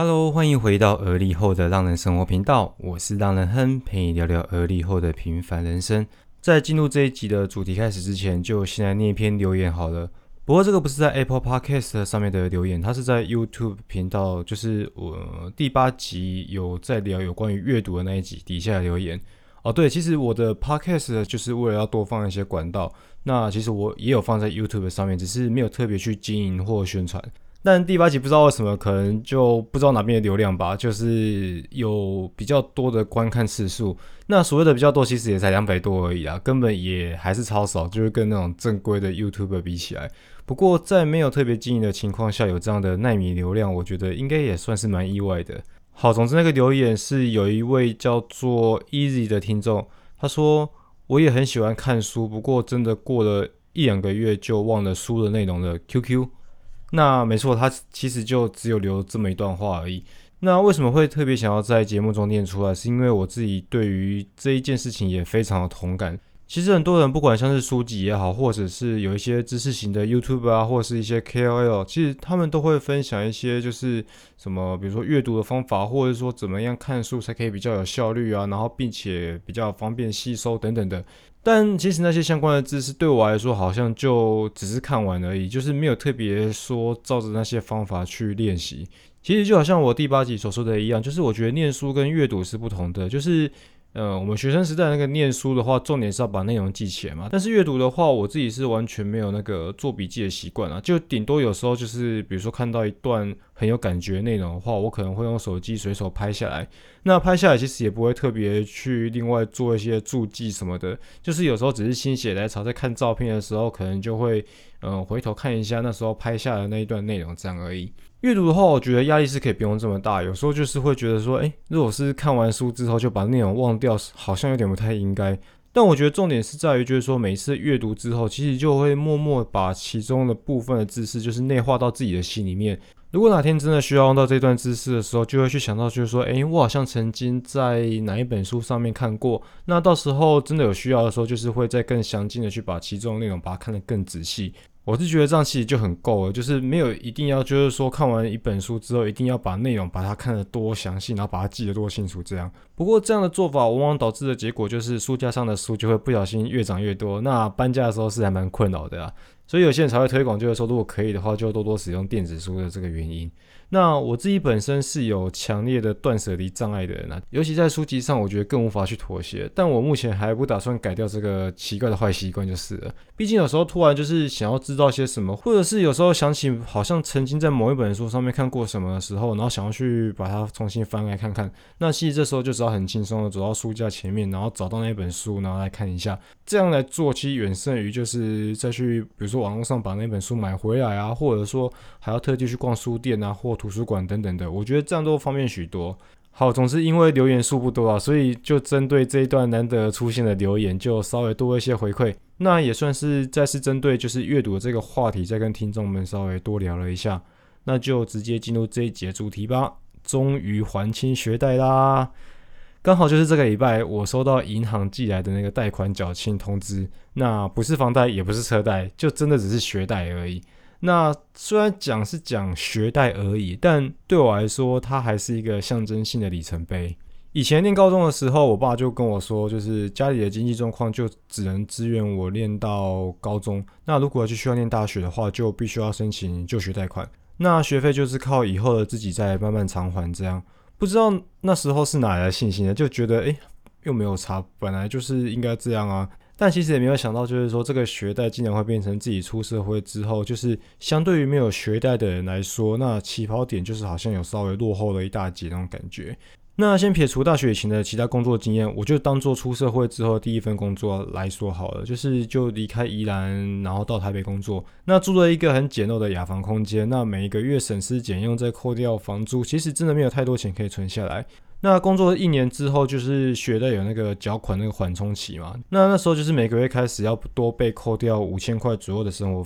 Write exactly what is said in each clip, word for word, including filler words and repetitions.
Hello，欢迎回到而立后的浪人生活频道，我是浪人亨，陪你聊聊而立后的平凡人生。在进入这一集的主题开始之前，就先来念一篇留言好了。不过这个不是在 Apple Podcast 上面的留言，它是在 YouTube 频道，就是我第八集有在聊有关于阅读的那一集底下的留言。哦，对，其实我的 Podcast 就是为了要多放一些管道，那其实我也有放在 YouTube 上面，只是没有特别去经营或宣传。但第八集不知道为什么，可能就不知道哪边的流量吧，就是有比较多的观看次数。那所谓的比较多，其实也才两百多而已啦，根本也还是超少，就是跟那种正规的 YouTuber 比起来。不过在没有特别经营的情况下，有这样的奈米流量，我觉得应该也算是蛮意外的。好，总之那个留言是有一位叫做 Easy 的听众，他说我也很喜欢看书，不过真的过了一两个月就忘了书的内容了 Q Q。那没错，他其实就只有留这么一段话而已。那为什么会特别想要在节目中念出来？是因为我自己对于这一件事情也非常的同感。其实很多人不管像是书籍也好，或者是有一些知识型的 YouTube 啊，或者是一些 K O L， 其实他们都会分享一些就是什么，比如说阅读的方法，或者说怎么样看书才可以比较有效率啊，然后并且比较方便吸收等等的。但其实那些相关的知识对我来说好像就只是看完而已，就是没有特别说照着那些方法去练习。其实就好像我第八集所说的一样，就是我觉得念书跟阅读是不同的，就是呃，我们学生时代那个念书的话，重点是要把内容记起来嘛。但是阅读的话，我自己是完全没有那个做笔记的习惯啊，就顶多有时候就是，比如说看到一段很有感觉的内容的话，我可能会用手机随手拍下来。那拍下来其实也不会特别去另外做一些注记什么的，就是有时候只是心血来潮，在看照片的时候，可能就会嗯回头看一下那时候拍下的那一段内容这样而已。阅读的话，我觉得压力是可以不用这么大。有时候就是会觉得说，诶，如果是看完书之后就把内容忘掉，好像有点不太应该。但我觉得重点是在于，就是说每次阅读之后，其实就会默默把其中的部分的知识，就是内化到自己的心里面。如果哪天真的需要用到这段知识的时候，就会去想到，就是说，诶，我好像曾经在哪一本书上面看过。那到时候真的有需要的时候，就是会再更详尽的去把其中的内容把它看得更仔细。我是觉得这样其实就很够了，就是没有一定要就是说看完一本书之后一定要把内容把它看得多详细，然后把它记得多清楚这样。不过这样的做法往往导致的结果就是书架上的书就会不小心越长越多，那搬家的时候是还蛮困扰的啊。所以有些人才会推广，就是说如果可以的话就多多使用电子书的这个原因。那我自己本身是有强烈的断舍离障碍的人啊，尤其在书籍上我觉得更无法去妥协，但我目前还不打算改掉这个奇怪的坏习惯就是了。毕竟有时候突然就是想要知道些什么，或者是有时候想起好像曾经在某一本书上面看过什么的时候，然后想要去把它重新翻来看看，那其实这时候就只要很轻松的走到书架前面，然后找到那本书，然后来看一下，这样来做其实远胜于就是再去比如说网络上把那本书买回来啊，或者说还要特地去逛书店啊或图书馆等等的，我觉得这样都方便许多。好，总之因为留言数不多啊，所以就针对这一段难得出现的留言，就稍微多一些回馈。那也算是再次针对就是阅读的这个话题，再跟听众们稍微多聊了一下。那就直接进入这一集的主题吧。终于还清学贷啦！刚好就是这个礼拜，我收到银行寄来的那个贷款缴清通知。那不是房贷，也不是车贷，就真的只是学贷而已。那虽然讲是讲学贷而已，但对我来说，它还是一个象征性的里程碑。以前念高中的时候，我爸就跟我说，就是家里的经济状况就只能支援我念到高中。那如果就需要念大学的话，就必须要申请就学贷款。那学费就是靠以后的自己再慢慢偿还这样。不知道那时候是哪来的信心呢？就觉得诶又没有差，本来就是应该这样啊。但其实也没有想到，就是说这个学贷竟然会变成自己出社会之后，就是相对于没有学贷的人来说，那起跑点就是好像有稍微落后了一大截那种感觉。那先撇除大学以前的其他工作经验，我就当做出社会之后第一份工作来说好了，就是就离开宜兰，然后到台北工作。那住了一个很简陋的雅房空间，那每一个月省吃俭用再扣掉房租，其实真的没有太多钱可以存下来。那工作一年之后，就是学贷有那个缴款那个缓冲期嘛，那那时候就是每个月开始要多被扣掉五千块左右的生活费。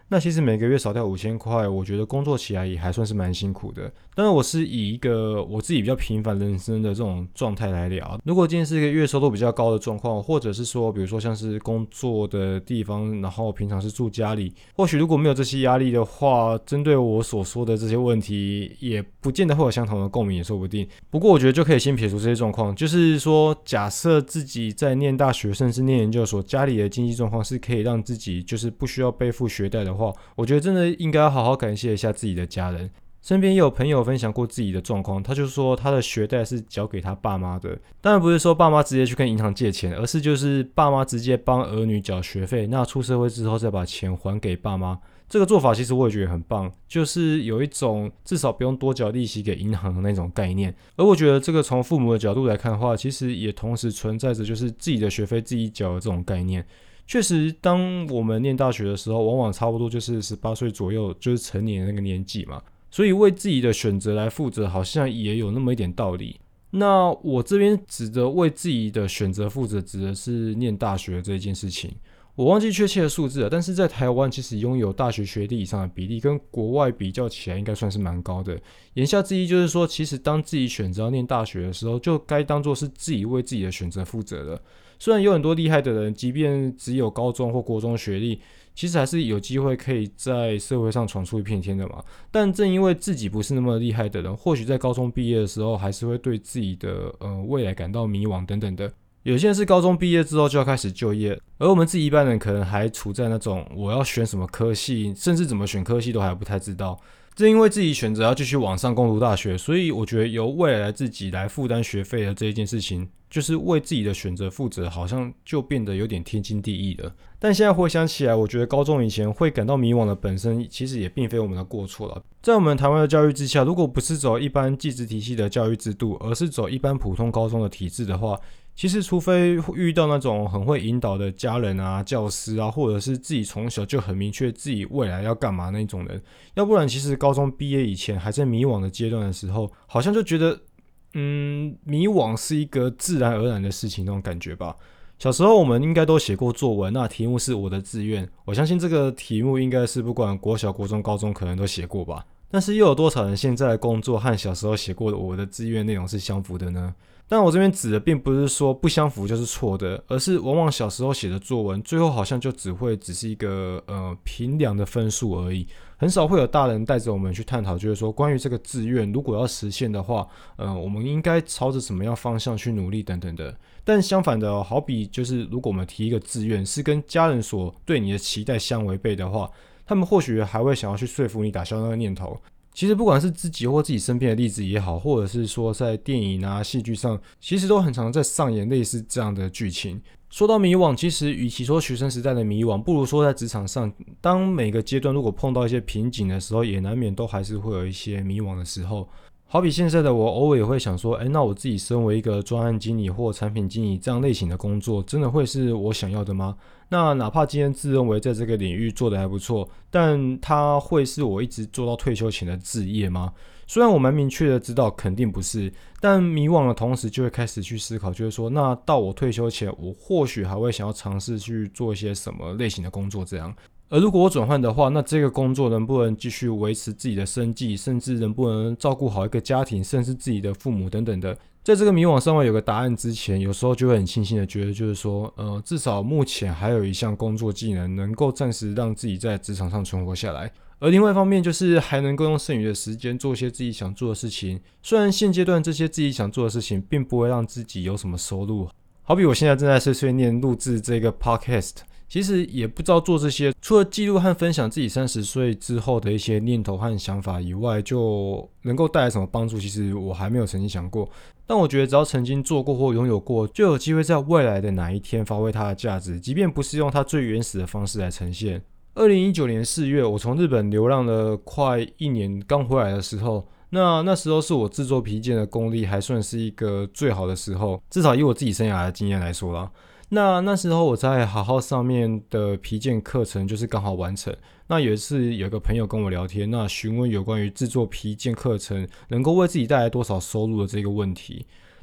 那其实每个月少掉五千块，我觉得工作起来也还算是蛮辛苦的。当然我是以一个我自己比较平凡人生的这种状态来聊，如果今天是一个月收入比较高的状况，或者是说比如说像是工作的地方，然后平常是住家里，或许如果没有这些压力的话，针对我所说的这些问题也不见得会有相同的共鸣也说不定。不过我觉得就可以先撇除这些状况，就是说假设自己在念大学甚至念研究所，家里的经济状况是可以让自己就是不需要背负学贷的话，我觉得真的应该要好好感谢一下自己的家人。身边也有朋友分享过自己的状况，他就说他的学贷是交给他爸妈的，当然不是说爸妈直接去跟银行借钱，而是就是爸妈直接帮儿女缴学费，那出社会之后再把钱还给爸妈。这个做法其实我也觉得很棒，就是有一种至少不用多缴利息给银行的那种概念。而我觉得这个从父母的角度来看的话，其实也同时存在着就是自己的学费自己缴的这种概念。确实当我们念大学的时候，往往差不多就是十八岁左右，就是成年的那个年纪嘛，所以为自己的选择来负责好像也有那么一点道理。那我这边指的为自己的选择负责，指的是念大学这件事情。我忘记确切的数字了，但是在台湾其实拥有大学学历以上的比例跟国外比较起来应该算是蛮高的。言下之意就是说，其实当自己选择要念大学的时候，就该当作是自己为自己的选择负责了。虽然有很多厉害的人，即便只有高中或国中学历，其实还是有机会可以在社会上闯出一片天的嘛。但正因为自己不是那么厉害的人，或许在高中毕业的时候，还是会对自己的呃未来感到迷惘等等的。有些人是高中毕业之后就要开始就业，而我们自己一般人可能还处在那种我要选什么科系，甚至怎么选科系都还不太知道。正因为自己选择要继续往上攻读大学，所以我觉得由未来的自己来负担学费的这一件事情，就是为自己的选择负责，好像就变得有点天经地义了。但现在回想起来，我觉得高中以前会感到迷惘的本身，其实也并非我们的过错了。在我们台湾的教育之下，如果不是走一般技职体系的教育制度，而是走一般普通高中的体制的话，其实除非遇到那种很会引导的家人啊、教师啊，或者是自己从小就很明确自己未来要干嘛那种人，要不然其实高中毕业以前还在迷惘的阶段的时候，好像就觉得嗯，迷惘是一个自然而然的事情那种感觉吧。小时候我们应该都写过作文，那题目是我的志愿，我相信这个题目应该是不管国小、国中、高中可能都写过吧。但是又有多少人现在的工作和小时候写过的我的志愿内容是相符的呢？但我这边指的并不是说不相符就是错的，而是往往小时候写的作文，最后好像就只会只是一个呃评量的分数而已，很少会有大人带着我们去探讨，就是说关于这个志愿如果要实现的话，呃，我们应该朝着什么样方向去努力等等的。但相反的、哦，好比就是如果我们提一个志愿是跟家人所对你的期待相违背的话，他们或许还会想要去说服你打消那个念头。其实不管是自己或自己身边的例子也好，或者是说在电影啊、戏剧上，其实都很常在上演类似这样的剧情。说到迷惘，其实与其说学生时代的迷惘，不如说在职场上，当每个阶段如果碰到一些瓶颈的时候，也难免都还是会有一些迷惘的时候。好比现在的我，偶尔也会想说，哎，那我自己身为一个专案经理或产品经理这样类型的工作，真的会是我想要的吗？那哪怕今天自认为在这个领域做得还不错，但它会是我一直做到退休前的志业吗？虽然我蛮明确的知道肯定不是，但迷惘的同时就会开始去思考，就是说，那到我退休前，我或许还会想要尝试去做一些什么类型的工作这样。而如果我转换的话，那这个工作能不能继续维持自己的生计，甚至能不能照顾好一个家庭，甚至自己的父母等等的，在这个迷惘尚未有个答案之前，有时候就会很庆幸的觉得，就是说，呃，至少目前还有一项工作技能能够暂时让自己在职场上存活下来。而另外一方面就是还能够用剩余的时间做一些自己想做的事情，虽然现阶段这些自己想做的事情并不会让自己有什么收入，好比我现在正在碎碎念录制这个 podcast，其实也不知道做这些，除了记录和分享自己三十岁之后的一些念头和想法以外，就能够带来什么帮助，其实我还没有曾经想过。但我觉得只要曾经做过或拥有过，就有机会在未来的哪一天发挥它的价值，即便不是用它最原始的方式来呈现。二零一九年四月，我从日本流浪了快一年，刚回来的时候，那那时候是我制作皮件的功力还算是一个最好的时候，至少以我自己生涯的经验来说啦。那那时候我在好好上面的皮件课程就是刚好完成，那有一次有个朋友跟我聊天，那询问有关于制作皮件课程能够为自己带来多少收入的这个问题。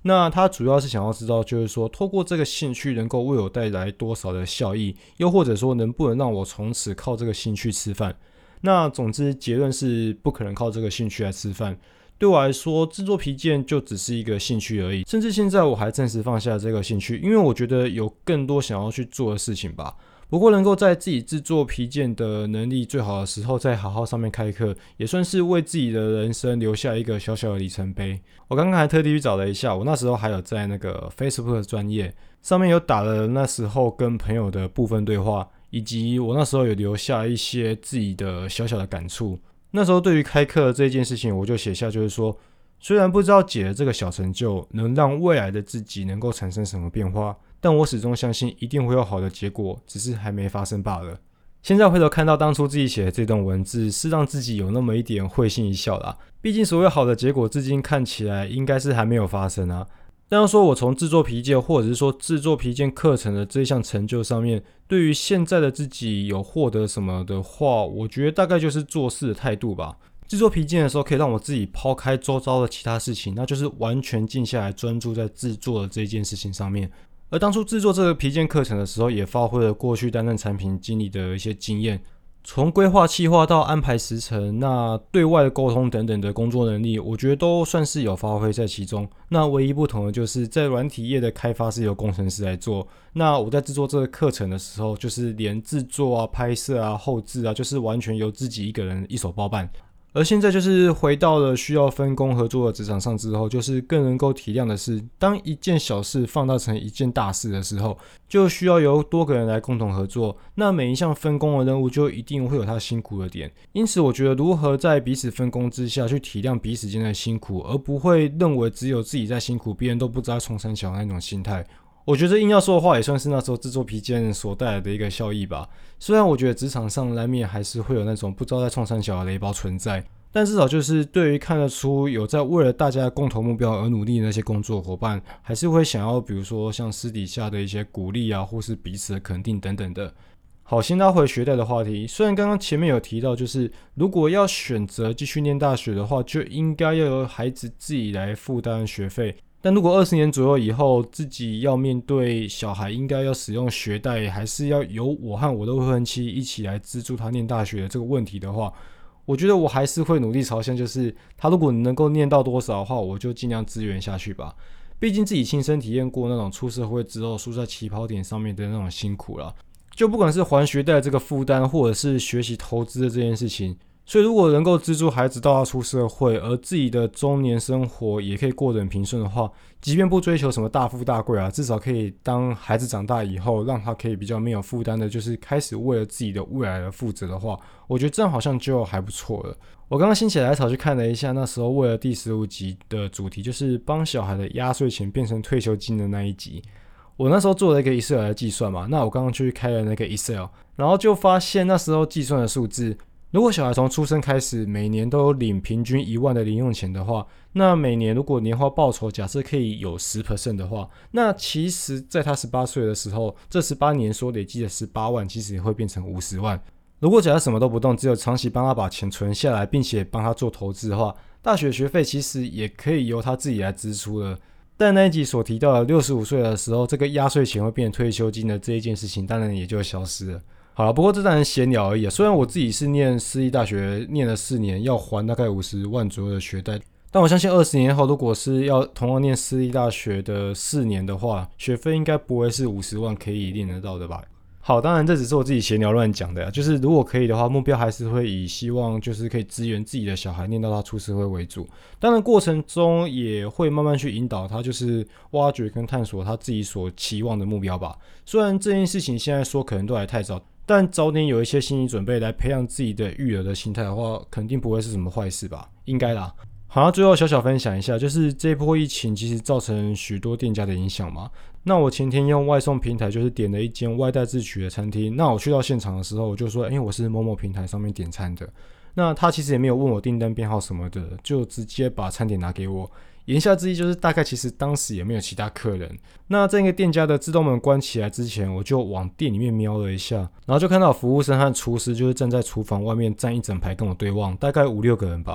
那他主要是想要知道，就是说透过这个兴趣能够为我带来多少的效益，又或者说能不能让我从此靠这个兴趣吃饭。那总之结论是不可能靠这个兴趣来吃饭。对我来说，制作皮件就只是一个兴趣而已，甚至现在我还暂时放下这个兴趣，因为我觉得有更多想要去做的事情吧。不过能够在自己制作皮件的能力最好的时候再好好上面开课，也算是为自己的人生留下一个小小的里程碑。我刚刚还特地去找了一下，我那时候还有在那个 Facebook 的专页上面有打了那时候跟朋友的部分对话，以及我那时候有留下一些自己的小小的感触。那时候对于开课这件事情，我就写下就是说，虽然不知道解了这个小成就能让未来的自己能够产生什么变化，但我始终相信一定会有好的结果，只是还没发生罢了。现在回头看到当初自己写的这段文字，是让自己有那么一点会心一笑啦。毕竟所谓好的结果至今看起来应该是还没有发生啊。但要说我从制作皮件或者是说制作皮件课程的这项成就上面，对于现在的自己有获得什么的话，我觉得大概就是做事的态度吧。制作皮件的时候可以让我自己抛开周遭的其他事情，那就是完全静下来专注在制作的这件事情上面。而当初制作这个皮件课程的时候，也发挥了过去担任产品经理的一些经验，从规划企划到安排时程，那对外的沟通等等的工作能力，我觉得都算是有发挥在其中。那唯一不同的就是在软体业的开发是由工程师来做，那我在制作这个课程的时候，就是连制作啊、拍摄啊、后制啊，就是完全由自己一个人一手包办。而现在就是回到了需要分工合作的职场上之后，就是更能够体谅的是，当一件小事放大成一件大事的时候，就需要由多个人来共同合作，那每一项分工的任务就一定会有它辛苦的点。因此我觉得如何在彼此分工之下去体谅彼此间的辛苦，而不会认为只有自己在辛苦，别人都不知道冲三小那种心态，我觉得硬要说的话，也算是那时候制作皮件所带来的一个效益吧。虽然我觉得职场上难免还是会有那种不知道在冲三小的雷包存在，但至少就是对于看得出有在为了大家的共同目标而努力的那些工作伙伴，还是会想要比如说像私底下的一些鼓励啊，或是彼此的肯定等等的。好，先拉回学贷的话题，虽然刚刚前面有提到，就是如果要选择继续念大学的话，就应该要由孩子自己来负担学费。但如果二十年左右以后，自己要面对小孩应该要使用学贷，还是要由我和我的未婚妻一起来资助他念大学的这个问题的话，我觉得我还是会努力朝向，就是他如果能够念到多少的话，我就尽量支援下去吧。毕竟自己亲身体验过那种出社会之后输在起跑点上面的那种辛苦啦，就不管是还学贷这个负担，或者是学习投资的这件事情。所以如果能够资助孩子到他出社会，而自己的中年生活也可以过得很平顺的话，即便不追求什么大富大贵啊，至少可以当孩子长大以后，让他可以比较没有负担的，就是开始为了自己的未来而负责的话，我觉得这样好像就还不错了。我刚刚心血来潮去看了一下，那时候为了第十五集的主题，就是帮小孩的压岁钱变成退休金的那一集，我那时候做了一个 Excel 来计算嘛，那我刚刚去开了那个 Excel， 然后就发现那时候计算的数字，如果小孩从出生开始每年都有领平均一万的零用钱的话，那每年如果年化报酬假设可以有 百分之十 的话，那其实在他十八岁的时候，这十八年所累积的十八万其实也会变成五十万。如果假设什么都不动，只有长期帮他把钱存下来，并且帮他做投资的话，大学学费其实也可以由他自己来支出了。但那一集所提到的六十五岁的时候，这个压岁钱会变成退休金的这一件事情，当然也就消失了。好了，不过这当然闲聊而已啊。虽然我自己是念私立大学，念了四年，要还大概五十万左右的学贷，但我相信二十年后，如果是要同样念私立大学的四年的话，学费应该不会是五十万可以念得到的吧。好，当然这只是我自己闲聊乱讲的啊，就是如果可以的话，目标还是会以希望就是可以支援自己的小孩念到他出社会为主。当然过程中也会慢慢去引导他，就是挖掘跟探索他自己所期望的目标吧。虽然这件事情现在说可能都还太早，但早点有一些心理准备来培养自己的育儿的心态的话，肯定不会是什么坏事吧，应该啦。好，最后小小分享一下，就是这波疫情其实造成许多店家的影响嘛。那我前天用外送平台就是点了一间外带自取的餐厅，那我去到现场的时候，我就说，因为我是某某平台上面点餐的，那他其实也没有问我订单编号什么的，就直接把餐点拿给我。言下之意就是大概其实当时也没有其他客人。那在那个店家的自动门关起来之前，我就往店里面瞄了一下，然后就看到服务生和厨师就是站在厨房外面站一整排跟我对望，大概五六个人吧。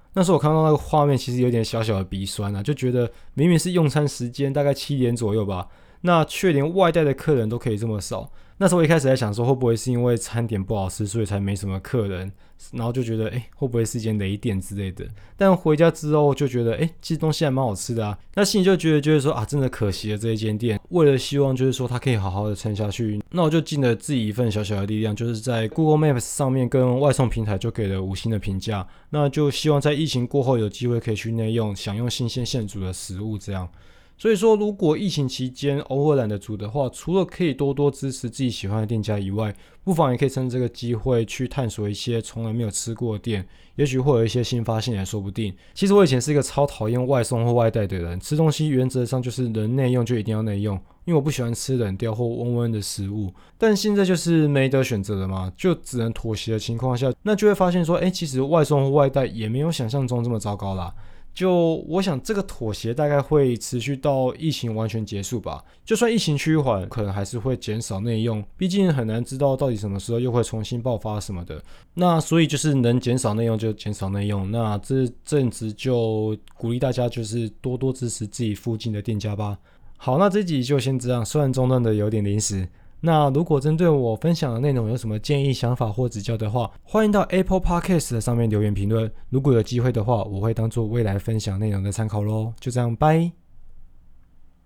那时候我看到那个画面，其实有点小小的鼻酸啊，就觉得明明是用餐时间大概七点左右吧，那却连外带的客人都可以这么少。那时候我一开始在想说，会不会是因为餐点不好吃，所以才没什么客人，然后就觉得，哎，会不会是一间雷店之类的？但回家之后就觉得，哎，其实东西还蛮好吃的啊。那心里就觉得，就是说啊，真的可惜了这一间店。为了希望就是说它可以好好的撑下去，那我就尽了自己一份小小的力量，就是在 Google Maps 上面跟外送平台就给了五星的评价。那就希望在疫情过后有机会可以去内用，享用新鲜现煮的食物这样。所以说，如果疫情期间偶尔懒得煮的话，除了可以多多支持自己喜欢的店家以外，不妨也可以趁这个机会去探索一些从来没有吃过的店，也许会有一些新发现也说不定。其实我以前是一个超讨厌外送或外带的人，吃东西原则上就是能内用就一定要内用，因为我不喜欢吃冷掉或温温的食物。但现在就是没得选择了嘛，就只能妥协的情况下，那就会发现说，哎，其实外送或外带也没有想象中这么糟糕啦。就我想这个妥协大概会持续到疫情完全结束吧，就算疫情趋缓，可能还是会减少内用，毕竟很难知道到底什么时候又会重新爆发什么的。那所以就是能减少内用就减少内用，那这阵子就鼓励大家就是多多支持自己附近的店家吧。好，那这集就先这样，虽然中断的有点临时。那如果针对我分享的内容有什么建议、想法或指教的话，欢迎到 Apple Podcast 上面留言评论。如果有机会的话，我会当做未来分享内容的参考咯。就这样，拜。